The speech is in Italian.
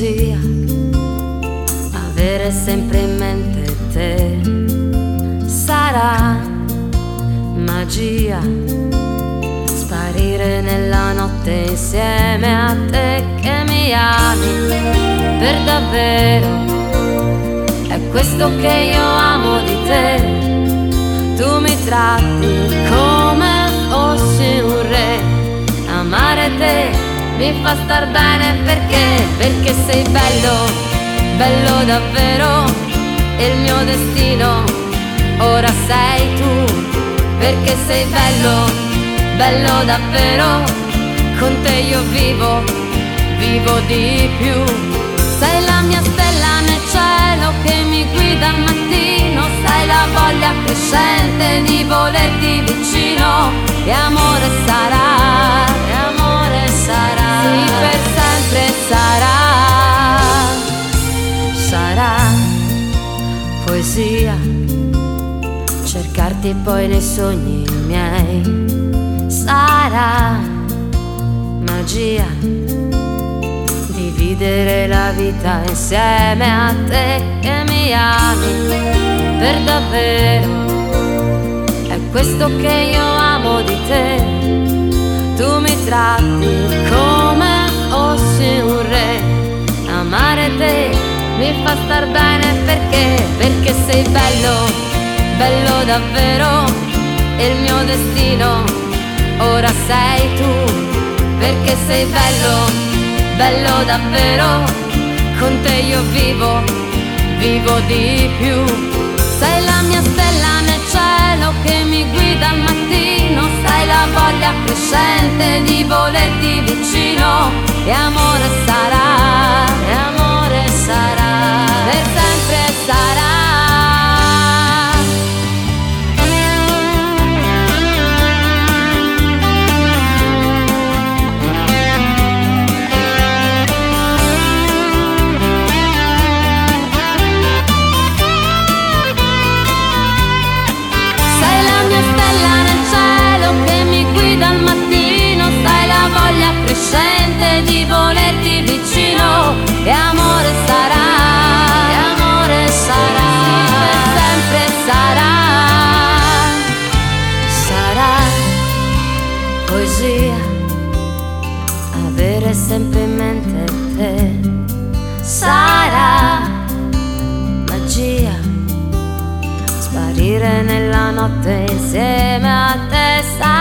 poesia, avere sempre in mente te. Sarà magia, sparire nella notte insieme a te che mi ami per davvero. È questo che io amo di te, tu mi tratti come fossi un re. Amare te mi fa star bene perché sei bello, bello davvero. Il mio destino ora sei tu, perché sei bello, bello davvero. Con te io vivo, vivo di più. Sei la mia stella nel cielo che mi guida al mattino. Sei la voglia crescente di volerti vicino. E amore sarà, e amore sarà, sì, per sempre sarà. Sarà poesia, cercarti poi nei sogni miei. Sarà magia, dividere la vita insieme a te che mi ami per davvero. È questo che io amo di te, tu mi tratti come fossi un re. Amare te mi fa star bene perché sei bello, bello davvero. Il mio destino ora sei tu, perché sei bello, bello davvero. Con te io vivo, vivo di più. Sei la mia stella nel cielo che mi guida al mattino. Sei la voglia crescente di volerti vicino. E amore sarà, e amore sarà, per sempre sarà. Crescente di volerti vicino. E amore sarà, e amore sarà, per sempre sarà. Sarà poesia, avere sempre in mente te. Sarà magia, sparire nella notte insieme a te. Sarà